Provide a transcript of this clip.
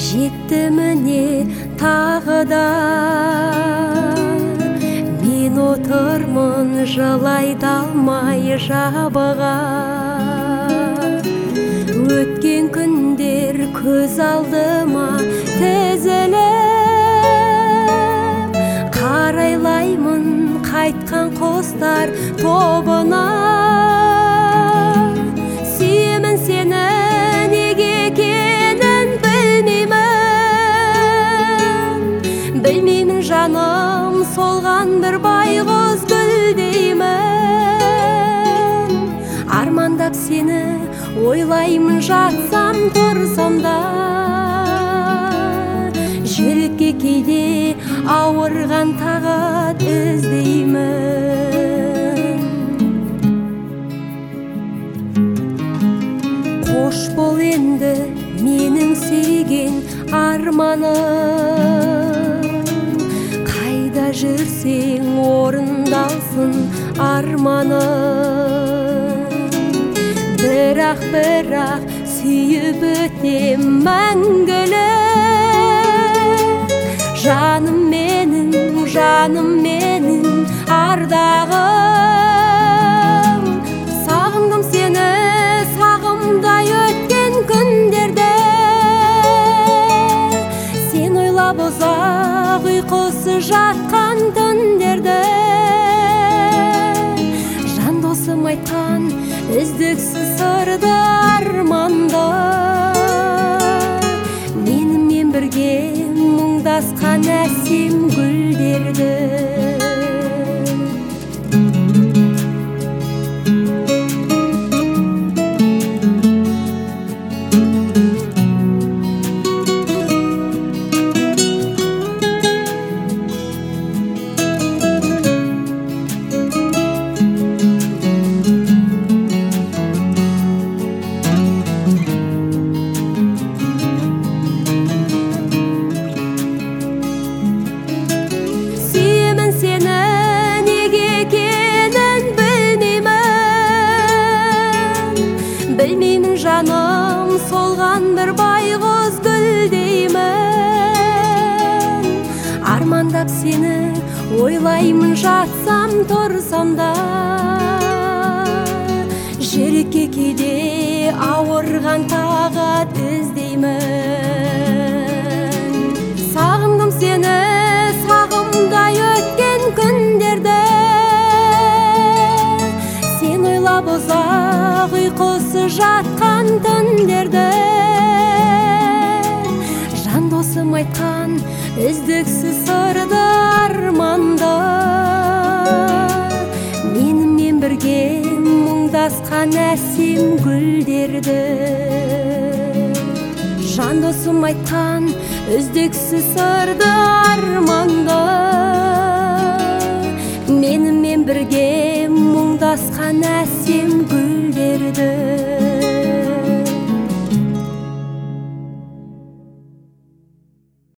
жетті міне тағы да мен отырмын жылай да алмай жабыға. Өткен күндер көз алдыма тізіліп, қарайлаймын қайтқан құстар тобына. Сүйемін сені неге екенін білмеймін жаным, солған бір байғұс гүлдеймін. Армандап сені ойлаймын жатсам тұрсам да, жүрекке кейде ауырған тағат іздеймін. Қош бол енді менің сүйген арманым, қайда жүрсең орындалсын арманым. Бірақ сүйіп өтем мәңгілік, жаным менің ардағым. Сағындым сені сағымдай өткен күндерде, сен ойлап ұзақ ұйқысы жатқан түндерде. Жан досым айтқан үздіксіз сырды арманды, менімен бірге мұңдасқан әсем гүлдерді. Білмеймін жаным, солған бір байғұс гүлдеймін. Армандап сені ойлаймын жатсам тұрсам да, жүрекке кейде ауырған тағат іздеймін. Сағындым сені сағымдай өткен күндерде, сен ойлап ұзақ ұйқысы жатқан түндерде. Жан досым айтқан үздіксіз сырды арманды, менімен бірге мұңдасқан әсем гүлдерді. Жан досым айтқан үздіксіз сырды арманды, менімен бірге мұңдасқан әсем гүлдерді.